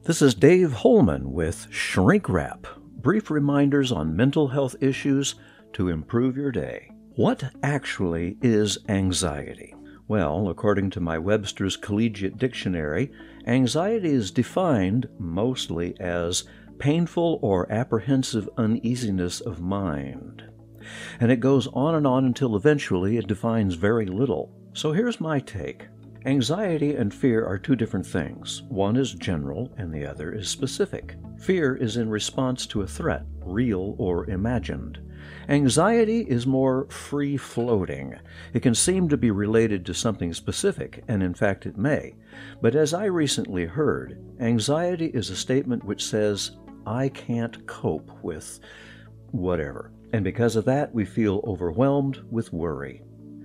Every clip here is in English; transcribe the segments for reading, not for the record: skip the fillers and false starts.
This is Dave Holman with Shrink Wrap, brief reminders on mental health issues to improve your day. What actually is anxiety? Well, according to my Webster's Collegiate Dictionary, anxiety is defined mostly as painful or apprehensive uneasiness of mind. And it goes on until eventually it defines very little. So here's my take. Anxiety and fear are two different things. One is general and the other is specific. Fear is in response to a threat, real or imagined. Anxiety is more free-floating. It can seem to be related to something specific, and in fact it may. But as I recently heard, anxiety is a statement which says, I can't cope with whatever. And because of that, we feel overwhelmed with worry.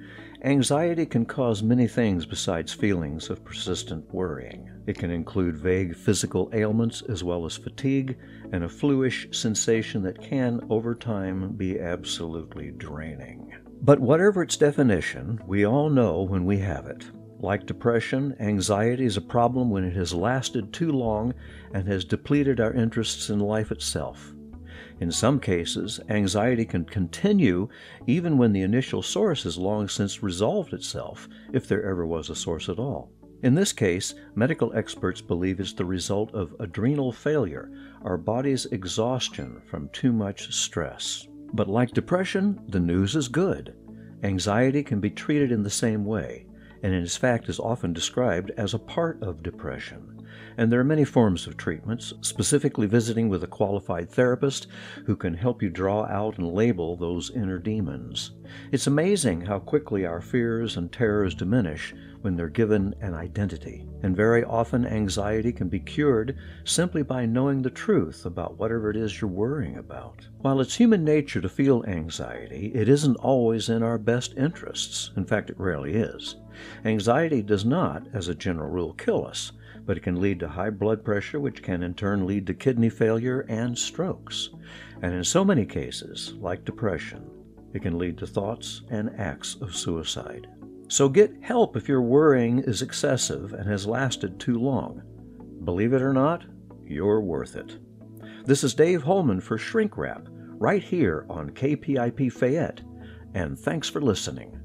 Anxiety can cause many things besides feelings of persistent worrying. It can include vague physical ailments as well as fatigue and a fluish sensation that can, over time, be absolutely draining. But whatever its definition, we all know when we have it. Like depression, anxiety is a problem when it has lasted too long and has depleted our interests in life itself. In some cases, anxiety can continue even when the initial source has long since resolved itself, if there ever was a source at all. In this case, medical experts believe it's the result of adrenal failure, our body's exhaustion from too much stress. But like depression, the news is good. Anxiety can be treated in the same way, and in fact is often described as a part of depression. And there are many forms of treatments, specifically visiting with a qualified therapist who can help you draw out and label those inner demons. It's amazing how quickly our fears and terrors diminish when they're given an identity. And very often anxiety can be cured simply by knowing the truth about whatever it is you're worrying about. While it's human nature to feel anxiety, it isn't always in our best interests. In fact, it rarely is. Anxiety does not, as a general rule, kill us, but it can lead to high blood pressure, which can in turn lead to kidney failure and strokes. And in so many cases, like depression, it can lead to thoughts and acts of suicide. So get help if your worrying is excessive and has lasted too long. Believe it or not, you're worth it. This is Dave Holman for Shrink Wrap, right here on KPIP Fayette, and thanks for listening.